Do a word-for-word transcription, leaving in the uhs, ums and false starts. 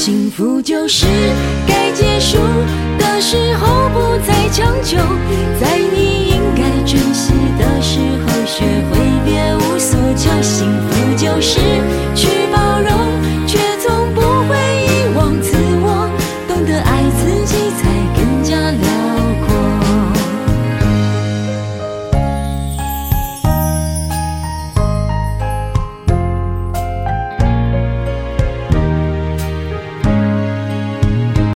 幸福就是该结束的时候不再强求，在你应该珍惜的